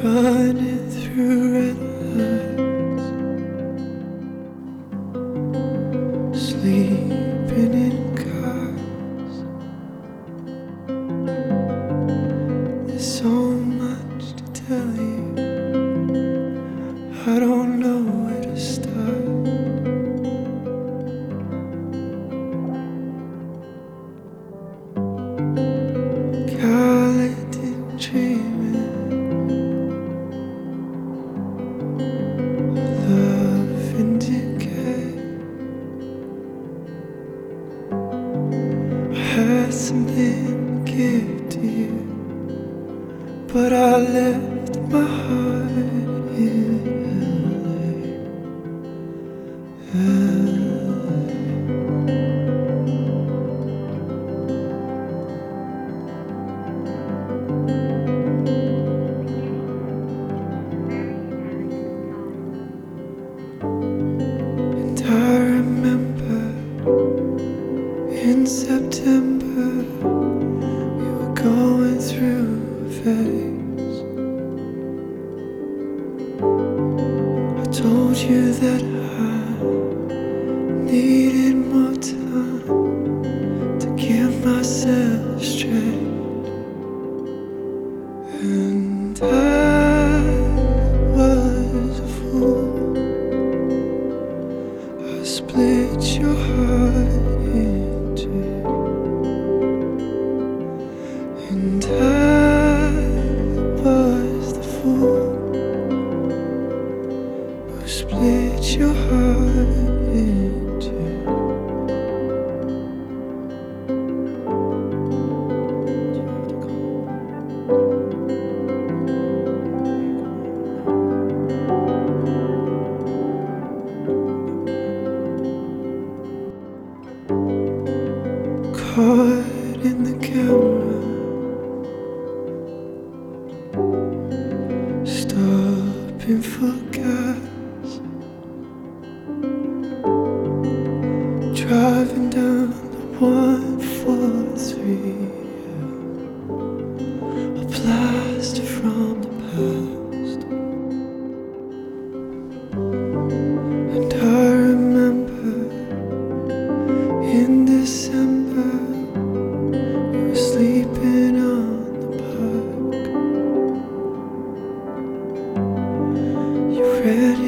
running through red lights, sleeping in cars. There's so much to tell you, I don't know where to start. Galloping, dreaming, love in decay. I had something to give to you, but I left my heart in LA. And I remember in September we were going through a phase. I told you that I needed more time to get myself straight, and I was a fool. I split your heart in two, and I was the fool who split your heart in two. Caught in the camera, stopping for gas, driving down the 143, a blast from the past. And I remember in December we were sleeping on the park. You read